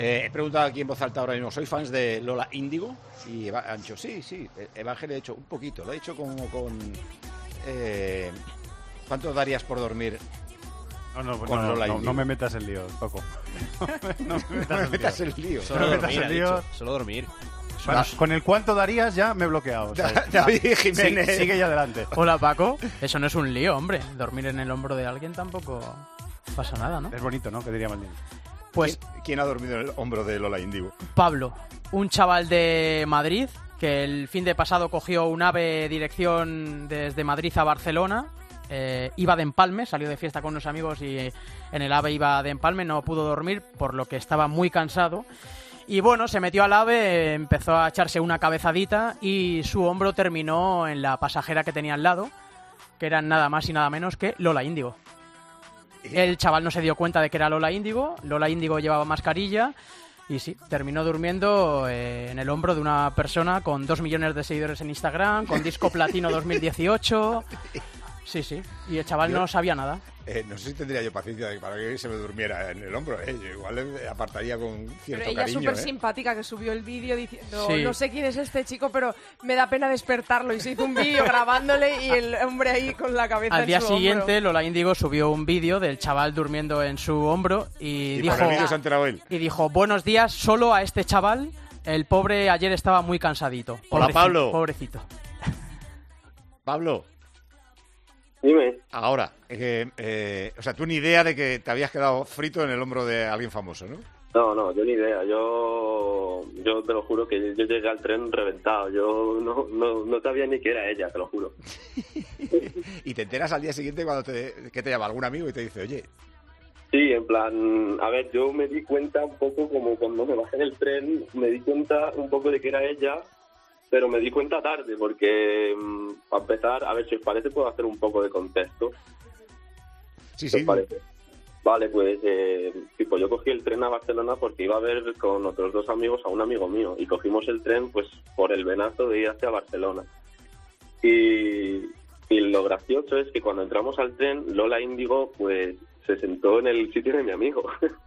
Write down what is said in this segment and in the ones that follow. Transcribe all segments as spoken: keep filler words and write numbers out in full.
Eh, he preguntado aquí en voz alta ahora mismo, ¿soy fans de Lola Índigo? Y Eva, han dicho, sí, sí, Evangelio ha dicho un poquito, lo ha dicho como con... Eh, ¿Cuánto darías por dormir No, no, con no, Lola no, Índigo? no me metas en lío, Paco. No me metas, No me en, metas lío. en lío. Solo No me dormir, metas ha en lío. dicho. Solo dormir. Bueno, con el cuánto darías ya me he bloqueado. ¿sabes? David Jiménez. Sí, sigue ya adelante. Hola, Paco. Eso no es un lío, hombre. Dormir en el hombro de alguien tampoco pasa nada, ¿no? Es bonito, ¿no? Que diría Maldini. Pues ¿Quién, quién ha dormido en el hombro de Lola Índigo? Pablo, un chaval de Madrid que el fin de pasado cogió un AVE dirección desde Madrid a Barcelona. Eh, iba de empalme, salió de fiesta con unos amigos y en el AVE iba de empalme, no pudo dormir por lo que estaba muy cansado. Y bueno, se metió al AVE, empezó a echarse una cabezadita y su hombro terminó en la pasajera que tenía al lado, que eran nada más y nada menos que Lola Índigo. El chaval no se dio cuenta de que era Lola Índigo, Lola Índigo llevaba mascarilla y sí, terminó durmiendo eh, en el hombro de una persona con dos millones de seguidores en Instagram, con disco platino dos mil dieciocho... Sí, sí, y el chaval Yo- no sabía nada. Eh, no sé si tendría yo paciencia de- para que se me durmiera en el hombro. Eh. Yo igual le apartaría con Pero cierto ella es cariño. súper eh. simpática, que subió el vídeo diciendo, Sí. no sé quién es este chico, pero me da pena despertarlo. Y se hizo un vídeo grabándole y el hombre ahí con la cabeza Al en día su siguiente, hombro. Lola Índigo subió un vídeo del chaval durmiendo en su hombro y, Y dijo, por el vídeo se ha enterado él. y dijo, buenos días solo a este chaval. El pobre ayer estaba muy cansadito. Hola, Pobrecito, Pablo. Pobrecito. Pablo, Dime. ahora, eh, eh, o sea, tú ni idea de que te habías quedado frito en el hombro de alguien famoso, ¿no? No, no, yo ni idea. Yo yo te lo juro que yo llegué al tren reventado. Yo no, no, no sabía ni que era ella, te lo juro. Y te enteras al día siguiente cuando te, que te llama algún amigo y te dice, oye, Sí, en plan, a ver, yo me di cuenta un poco como cuando me bajé del tren, me di cuenta un poco de que era ella, pero me di cuenta tarde porque, mm, para empezar, a ver, si os parece, puedo hacer un poco de contexto. sí, ¿Qué sí, os parece? Vale, pues, eh, tipo, yo cogí el tren a Barcelona porque iba a ver con otros dos amigos a un amigo mío y cogimos el tren, pues, por el venazo de ir hacia Barcelona. Y, y lo gracioso es que cuando entramos al tren, Lola Índigo, pues, se sentó en el sitio de mi amigo.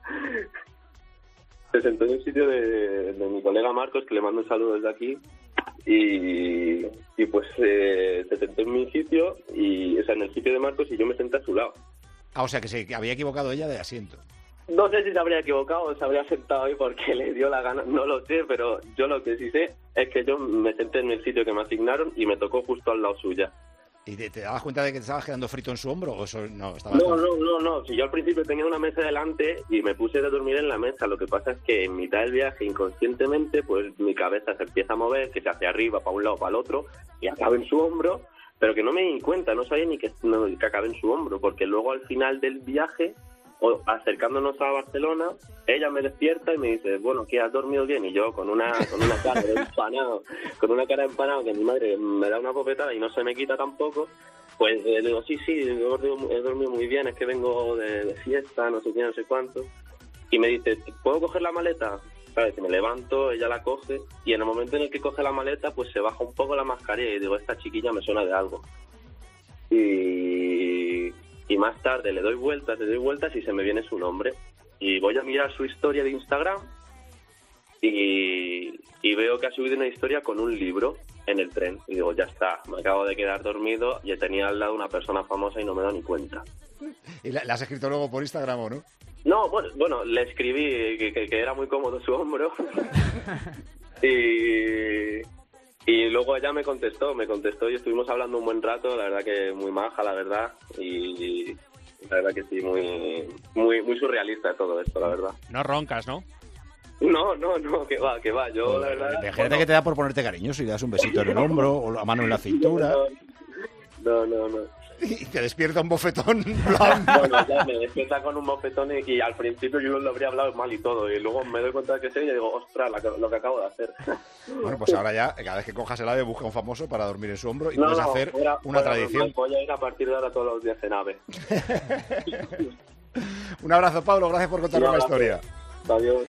Se sentó en el sitio de, de mi colega Marcos, que le mando un saludo desde aquí. Y, y pues eh, se sentó en mi sitio, y, o sea, en el sitio de Marcos, y yo me senté a su lado. Ah, o sea, que se que había equivocado ella de asiento. No sé si se habría equivocado o se habría sentado ahí porque le dio la gana, no lo sé, pero yo lo que sí sé es que yo me senté en el sitio que me asignaron y me tocó justo al lado suya. ¿Y te, te dabas cuenta de que te estabas quedando frito en su hombro o eso no? Estabas No, no, no, no. Si yo al principio tenía una mesa delante y me puse a dormir en la mesa, lo que pasa es que en mitad del viaje, inconscientemente, pues mi cabeza se empieza a mover, que se hace arriba, para un lado, para el otro, y acaba en su hombro, pero que no me di cuenta, no sabía ni que, no, que acabé en su hombro, porque luego al final del viaje, o acercándonos a Barcelona, ella me despierta y me dice, bueno, ¿qué, has dormido bien? Y yo con una con una cara de empanado, con una cara de empanado que mi madre me da una bofetada y no se me quita tampoco, pues eh, le digo, sí, sí, he dormido, he dormido muy bien, es que vengo de, de fiesta, no sé qué, no sé cuánto. Y me dice, ¿puedo coger la maleta? ¿Sabes? Que me levanto, ella la coge, y en el momento en el que coge la maleta, pues se baja un poco la mascarilla y digo, esta chiquilla me suena de algo. Y, y más tarde le doy vueltas, le doy vueltas y se me viene su nombre. Y voy a mirar su historia de Instagram y, y veo que ha subido una historia con un libro en el tren. Y digo, ya está, me acabo de quedar dormido y tenía al lado una persona famosa y no me he dado ni cuenta. ¿Y la, la has escrito luego por Instagram o no? No, bueno, bueno, le escribí que, que, que era muy cómodo su hombro. y, y luego ella me contestó, me contestó y estuvimos hablando un buen rato, la verdad que muy maja, la verdad. Y la verdad que sí, muy muy muy surrealista todo esto, la verdad. No roncas, ¿no? No, no, no, que va, que va. Yo, la verdad... Imagínate bueno, que te da por ponerte cariñoso y le das un besito en el hombro o la mano en la cintura No, no, no. y te despierta un bofetón blanco. Bueno, ya me despierta con un bofetón y, y al principio yo lo habría hablado mal y todo. Y luego me doy cuenta de que sé y digo, ostras, la que- lo que acabo de hacer. Bueno, pues ahora ya, cada vez que cojas el ave, busca un famoso para dormir en su hombro y No, puedes no, hacer fuera- una fuera tradición. normal. Voy a ir a partir de ahora todos los días en ave. Un abrazo, Pablo, gracias por contarnos Un la abrazo. historia. Adiós.